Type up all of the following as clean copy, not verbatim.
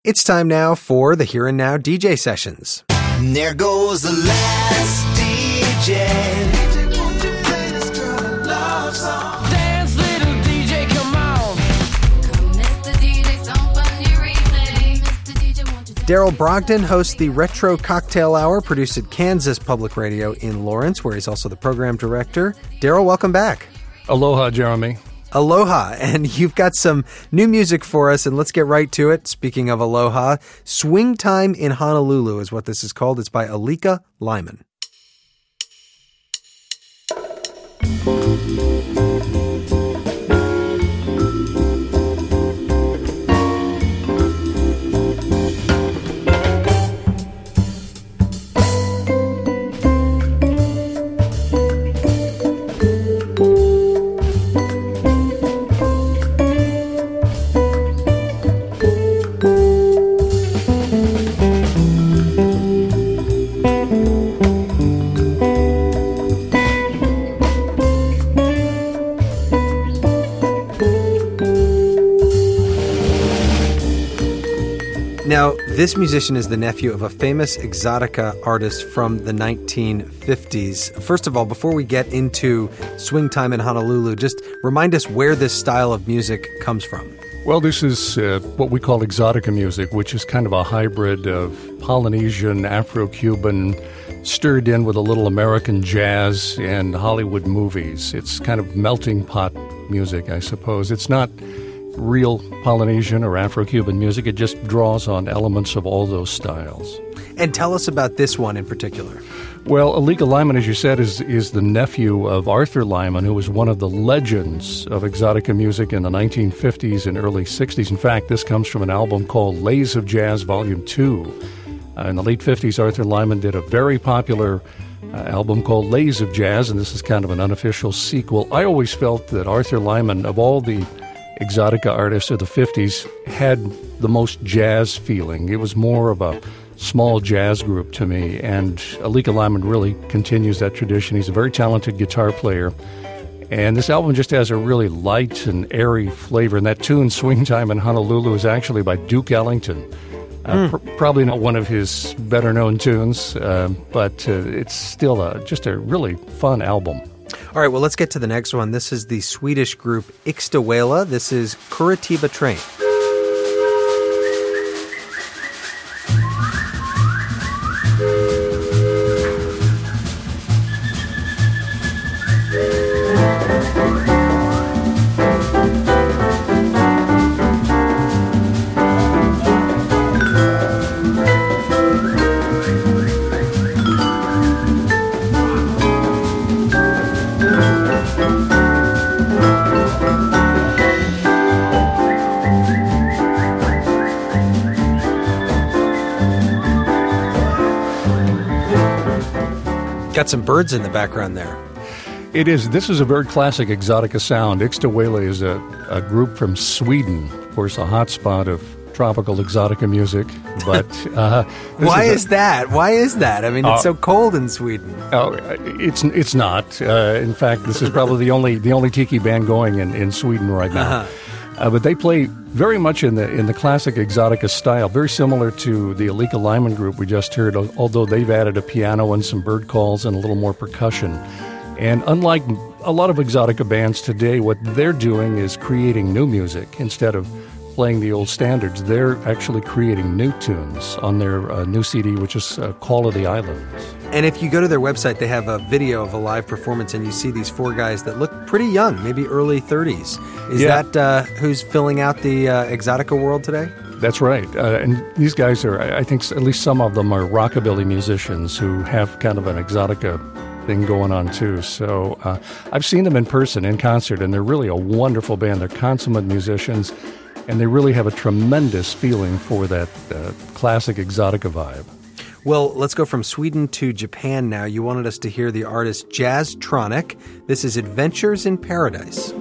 It's time now for the Here and Now DJ sessions. And there goes the last DJ. Won't you play this girl a love song? Dance, little DJ, come on. Mr. DJ, some fun you replay. Mr. DJ, won't you take Daryl Brogdon hosts the Retro Cocktail Hour, produced at Kansas Public Radio in Lawrence, where he's also the program director. Daryl, welcome back. Aloha, Jeremy. Aloha, and you've got some new music for us, and let's get right to it. Speaking of aloha, Swing Time in Honolulu is what this is called. It's by Alika Lyman. Now, this musician is the nephew of a famous exotica artist from the 1950s. First of all, before we get into Swing Time in Honolulu, just remind us where this style of music comes from. Well, this is what we call exotica music, which is kind of a hybrid of Polynesian, Afro-Cuban, stirred in with a little American jazz and Hollywood movies. It's kind of melting pot music, I suppose. It's not real Polynesian or Afro-Cuban music. It just draws on elements of all those styles. And tell us about this one in particular. Well, Alika Lyman, as you said, is the nephew of Arthur Lyman, who was one of the legends of exotica music in the 1950s and early 60s. In fact, this comes from an album called Lays of Jazz Volume 2. In the late 50s, Arthur Lyman did a very popular album called Lays of Jazz, and this is kind of an unofficial sequel. I always felt that Arthur Lyman, of all the exotica artists of the 50s, had the most jazz feeling. It was more of a small jazz group to me, and Alika Lyman really continues that tradition. He's a very talented guitar player, and this album just has a really light and airy flavor. And that tune, Swing Time in Honolulu, is actually by Duke Ellington. Probably not one of his better-known tunes, but it's still just a really fun album. All right, well, let's get to the next one. This is the Swedish group Ixtawela. This is Curitiba Train. Got some birds in the background there. It is. This is a very classic exotica sound. Ixtawela is a group from Sweden, of course, a hotspot of tropical exotica music. But Why is that? I mean, it's so cold in Sweden. Oh, it's not. In fact, this is probably the only tiki band going in Sweden right now. But they play very much in the classic exotica style, very similar to the Alika Lyman group we just heard, although they've added a piano and some bird calls and a little more percussion. And unlike a lot of exotica bands today, what they're doing is creating new music. Instead of playing the old standards, they're actually creating new tunes on their new CD, which is Call of the Islands. And if you go to their website, they have a video of a live performance, and you see these four guys that look pretty young, maybe early 30s. Is that who's filling out the exotica world today? That's right. And these guys are, I think at least some of them are rockabilly musicians who have kind of an exotica thing going on too. So I've seen them in person, in concert, and they're really a wonderful band. They're consummate musicians, and they really have a tremendous feeling for that classic exotica vibe. Well, let's go from Sweden to Japan now. You wanted us to hear the artist Jazztronic. This is Adventures in Paradise.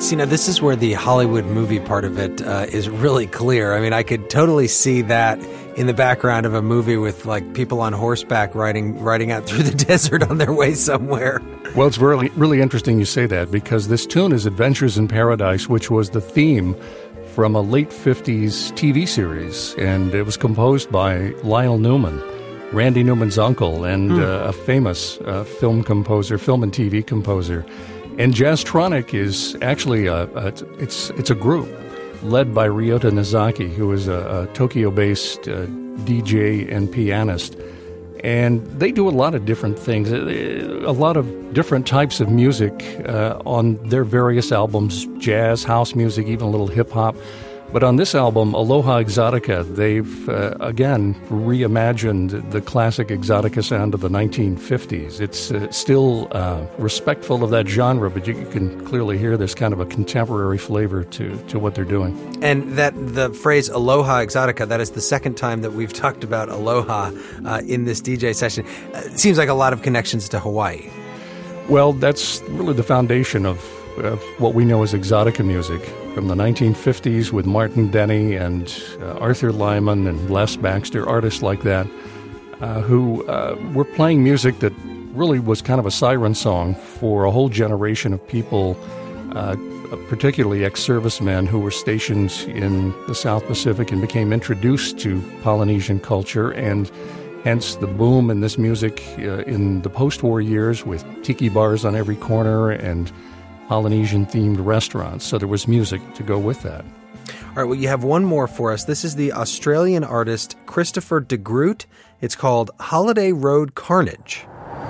See, now this is where the Hollywood movie part of it is really clear. I mean, I could totally see that in the background of a movie with like people on horseback riding out through the desert on their way somewhere. Well, it's really, really interesting you say that, because this tune is Adventures in Paradise, which was the theme from a late 50s TV series, and it was composed by Lionel Newman, Randy Newman's uncle, and a famous film and TV composer. And Jazztronic is actually it's a group led by Ryota Nozaki, who is a Tokyo-based DJ and pianist. And they do a lot of different things, a lot of different types of music on their various albums, jazz, house music, even a little hip-hop. But on this album, Aloha Exotica, they've, again, reimagined the classic Exotica sound of the 1950s. It's still respectful of that genre, but you can clearly hear there's kind of a contemporary flavor to what they're doing. And that the phrase Aloha Exotica, that is the second time that we've talked about Aloha in this DJ session. It seems like a lot of connections to Hawaii. Well, that's really the foundation of what we know as Exotica music from the 1950s with Martin Denny and Arthur Lyman and Les Baxter, artists like that, who were playing music that really was kind of a siren song for a whole generation of people, particularly ex-servicemen who were stationed in the South Pacific and became introduced to Polynesian culture, and hence the boom in this music in the post-war years with tiki bars on every corner and Polynesian-themed restaurants. So there was music to go with that. All right, well, you have one more for us. This is the Australian artist Christopher de Groot. It's called Holiday Road Carnage.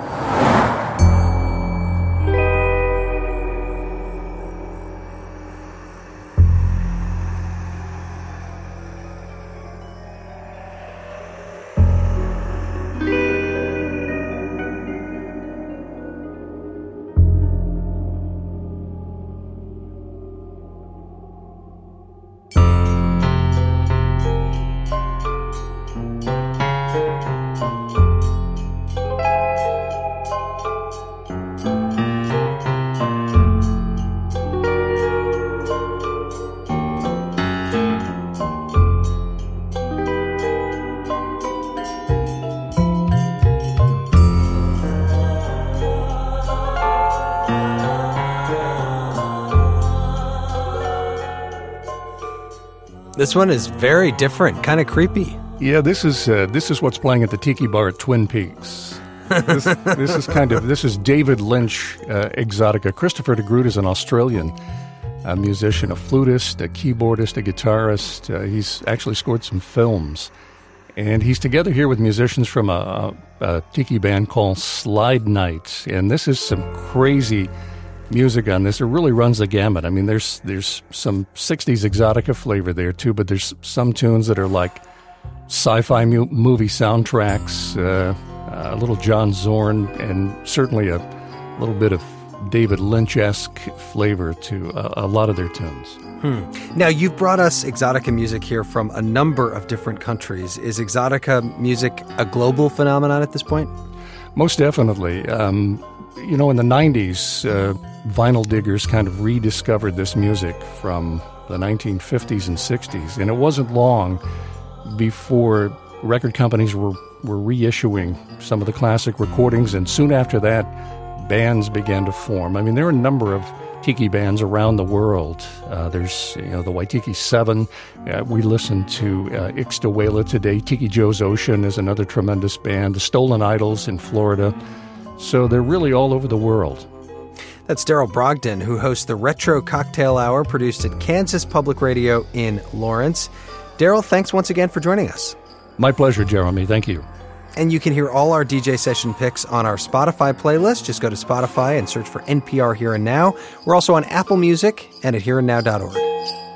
This one is very different, kind of creepy. Yeah, this is what's playing at the Tiki Bar at Twin Peaks. This is David Lynch Exotica. Christopher de Groot is an Australian musician, a flutist, a keyboardist, a guitarist. He's actually scored some films. And he's together here with musicians from a tiki band called Slide Night. And this is some crazy music on this. It really runs the gamut. I mean, there's some 60s Exotica flavor there, too, but there's some tunes that are like sci-fi movie soundtracks, a little John Zorn, and certainly a little bit of David Lynch-esque flavor to a lot of their tunes. Now, you've brought us Exotica music here from a number of different countries. Is Exotica music a global phenomenon at this point? Most definitely. In the 90s, vinyl diggers kind of rediscovered this music from the 1950s and 60s, and it wasn't long before record companies were reissuing some of the classic recordings, and soon after that, bands began to form. I mean, there are a number of tiki bands around the world. There's the Waitiki 7. We listen to Ixtawela today. Tiki Joe's Ocean is another tremendous band. The Stolen Idols in Florida. So they're really all over the world. That's Daryl Brogdon, who hosts the Retro Cocktail Hour, produced at Kansas Public Radio in Lawrence. Daryl, thanks once again for joining us. My pleasure, Jeremy. Thank you. And you can hear all our DJ session picks on our Spotify playlist. Just go to Spotify and search for NPR Here and Now. We're also on Apple Music and at hereandnow.org.